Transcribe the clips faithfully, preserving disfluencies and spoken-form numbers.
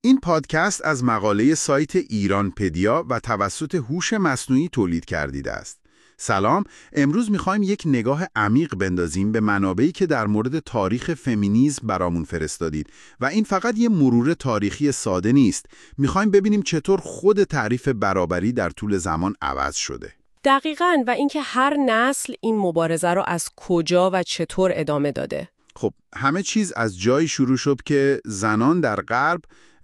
این پادکست از مقاله سایت ایرانپدیا و توسط هوش مصنوعی تولید کردیده است. سلام، امروز میخوایم یک نگاه عمیق بندازیم به منابعی که در مورد تاریخ فمینیسم برامون فرستادید و این فقط یه مرور تاریخی ساده نیست. میخوایم ببینیم چطور خود تعریف برابری در طول زمان عوض شده. دقیقاً، و اینکه هر نسل این مبارزه رو از کجا و چطور ادامه داده. خب همه چیز از جایی شروع شد که زنان در غرب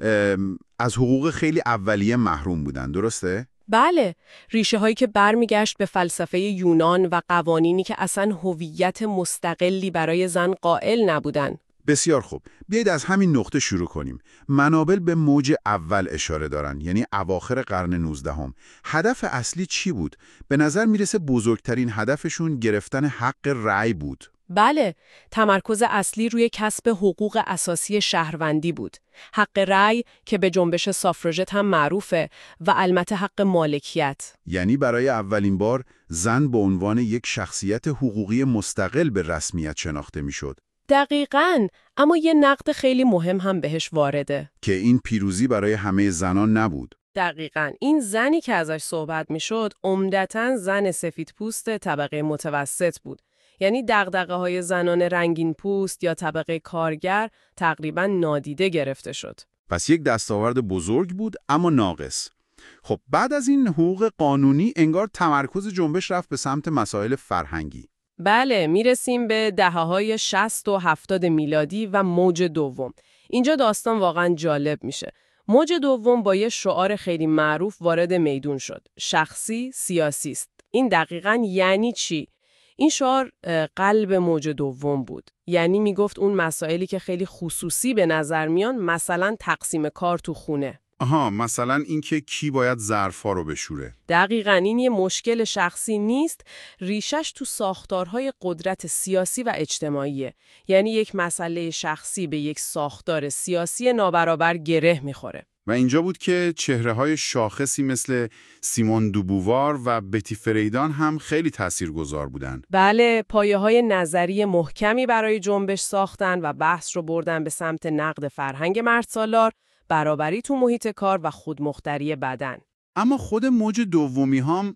از حقوق خیلی اولیه محروم بودن، درسته؟ بله، ریشه هایی که برمیگشت به فلسفه یونان و قوانینی که اصلا هویت مستقلی برای زن قائل نبودن. بسیار خوب، بیایید از همین نقطه شروع کنیم. منابع به موج اول اشاره دارن، یعنی اواخر قرن نوزدهم. هدف اصلی چی بود؟ به نظر میرسه بزرگترین هدفشون گرفتن حق رأی بود. بله، تمرکز اصلی روی کسب حقوق اساسی شهروندی بود. حق رأی که به جنبش سافراژت هم معروفه و البته حق مالکیت. یعنی برای اولین بار زن به عنوان یک شخصیت حقوقی مستقل به رسمیت شناخته میشد. دقیقاً، اما یه نقد خیلی مهم هم بهش وارده. که این پیروزی برای همه زنان نبود. دقیقاً، این زنی که ازش صحبت میشد عمدتاً زن سفیدپوست طبقه متوسط بود. یعنی دغدغه‌های زنان رنگین پوست یا طبقه کارگر تقریباً نادیده گرفته شد. پس یک دستاورد بزرگ بود اما ناقص. خب بعد از این حقوق قانونی انگار تمرکز جنبش رفت به سمت مسائل فرهنگی. بله، میرسیم به دهه‌های شصت و هفتاد میلادی و موج دوم. اینجا داستان واقعاً جالب میشه. موج دوم با یه شعار خیلی معروف وارد میدون شد. شخصی، سیاسی است. این دقیقاً یعنی چی؟ این شعار قلب موج دوم بود. یعنی میگفت اون مسائلی که خیلی خصوصی به نظر میان، مثلا تقسیم کار تو خونه. آها، مثلا اینکه کی باید ظرفا رو بشوره. دقیقاً، این یه مشکل شخصی نیست، ریشش تو ساختارهای قدرت سیاسی و اجتماعیه. یعنی یک مسئله شخصی به یک ساختار سیاسی نابرابر گره میخوره. و اینجا بود که چهره‌های شاخصی مثل سیمون دوبووار و بتی فریدان هم خیلی تاثیرگذار بودن. بله، پایه‌های نظری محکمی برای جنبش ساختن و بحث رو بردن به سمت نقد فرهنگ مردسالار، برابری تو محیط کار و خودمختاری بدن. اما خود موج دومی هم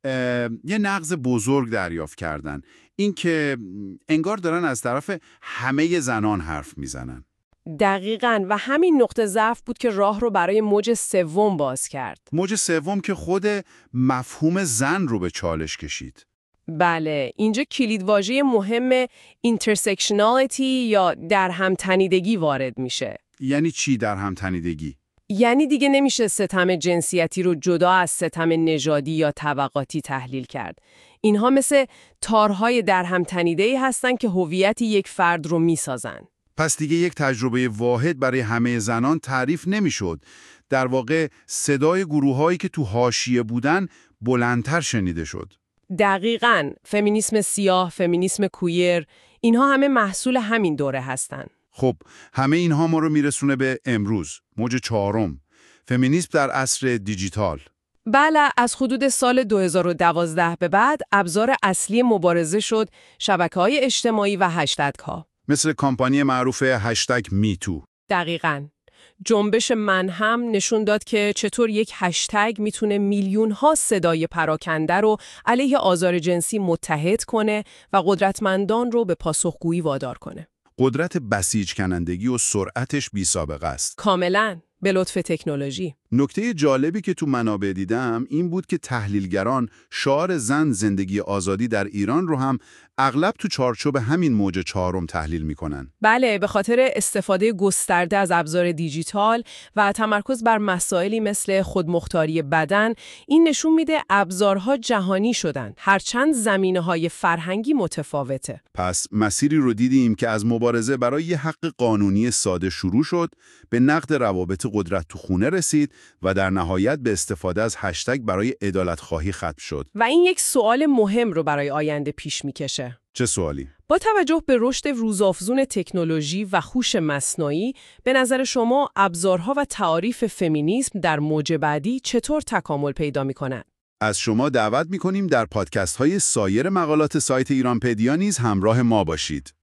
یه نقض بزرگ دریافت کردن. این که انگار دارن از طرف همه زنان حرف میزنن. دقیقاً، و همین نقطه ضعف بود که راه رو برای موج سوم باز کرد. موج سوم که خود مفهوم زن رو به چالش کشید. بله، اینجا کلیدواژه مهم اینترسکشنالیتی یا در هم تنیدگی وارد میشه. یعنی چی در هم تنیدگی؟ یعنی دیگه نمیشه ستم جنسیتی رو جدا از ستم نژادی یا طبقاتی تحلیل کرد. اینها مثل تارهای در هم تنیده‌ای هستن که هویت یک فرد رو میسازن. پس دیگه یک تجربه واحد برای همه زنان تعریف نمیشد. در واقع صدای گروه‌هایی که تو حاشیه بودن بلندتر شنیده شد. دقیقاً، فمینیسم سیاه، فمینیسم کویر، اینها همه محصول همین دوره هستن. خب همه اینها ما رو میرسونه به امروز، موج چهارم، فمینیسم در عصر دیجیتال. بله، از حدود سال دو هزار و دوازده به بعد ابزار اصلی مبارزه شد شبکه‌های اجتماعی و هشتگ‌ها. مثل کامپانی معروف هشتگ میتو. دقیقاً. جنبش من هم نشون داد که چطور یک هشتگ میتونه میلیون ها صدای پراکنده رو علیه آزار جنسی متحد کنه و قدرتمندان رو به پاسخگویی وادار کنه. قدرت بسیج کنندگی و سرعتش بی سابقه است. کاملاً، به لطف تکنولوژی. نکته جالبی که تو منابع دیدم این بود که تحلیلگران شعار زن زندگی آزادی در ایران رو هم اغلب تو چارچوب همین موج چهارم تحلیل میکنن. بله، به خاطر استفاده گسترده از ابزار دیجیتال و تمرکز بر مسائلی مثل خودمختاری بدن، این نشون میده ابزارها جهانی شدن، هرچند زمینه‌های فرهنگی متفاوته. پس مسیری رو دیدیم که از مبارزه برای یه حق قانونی ساده شروع شد، به نقد روابط قدرت تو خونه رسید و در نهایت به استفاده از هشتگ برای عدالت‌خواهی ختم شد. و این یک سوال مهم رو برای آینده پیش میکشه. چه سوالی؟ با توجه به رشد روزافزون تکنولوژی و هوش مصنوعی، به نظر شما ابزارها و تعاریف فمینیسم در موج بعدی چطور تکامل پیدا می‌کنند؟ از شما دعوت می‌کنیم در پادکست‌های سایر مقالات سایت ایرانپدیا نیز همراه ما باشید.